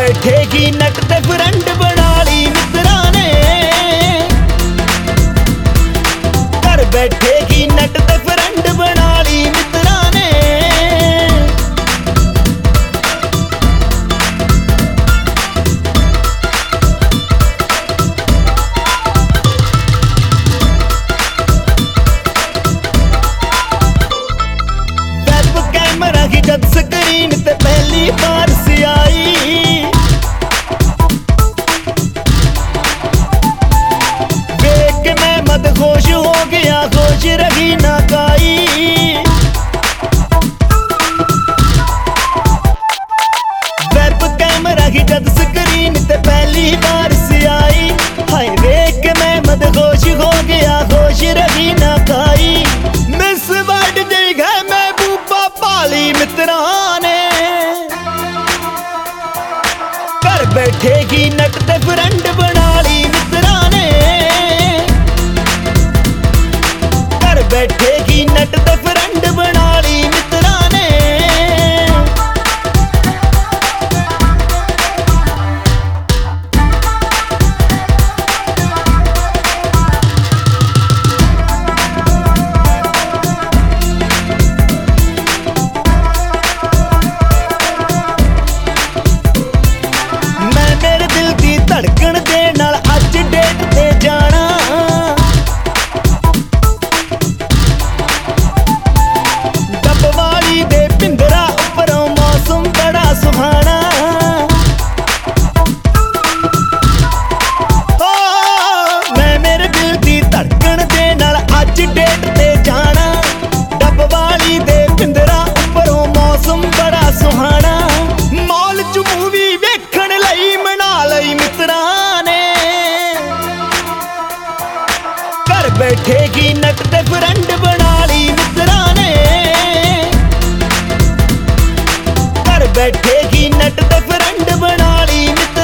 बैठेगी नट ते फ्रेंड बना ली मित्रा ने। घर बैठेगी नट ते फ्रेंड बना ली मित्रा ने। वेब कैमरा की जब स्क्रीन ते पहली बार सी आई, खुश हो गया खुश रही ना काई। वेब कैमरा की जब स्क्रीन ते पहली बार सी आई, हाय देख के मैं मत खुश हो गया खुश रही ना काई। मिस वर्ल्ड दी गए महबूबा पाली मित्रा ने। घर बैठेगी नट ते फ्रेंड बना ली मित्रा ने। बैठेगी नट ते फ्रेंड बना ली मित्रा ने। मैं मेरे दिल दी धड़कन दे नाल अज डेट ते जाना। डेट ते जाना डब वाली दे पिंदरा उपरों मौसम बड़ा सुहाना। मॉल च मूवी वेखण लई मना लई मित्रा ने। घर बैठेगी नट ते फ्रेंड बना ली मित्रा ने। घर बैठेगी नट ते फ्रेंड बना ली मित्रा।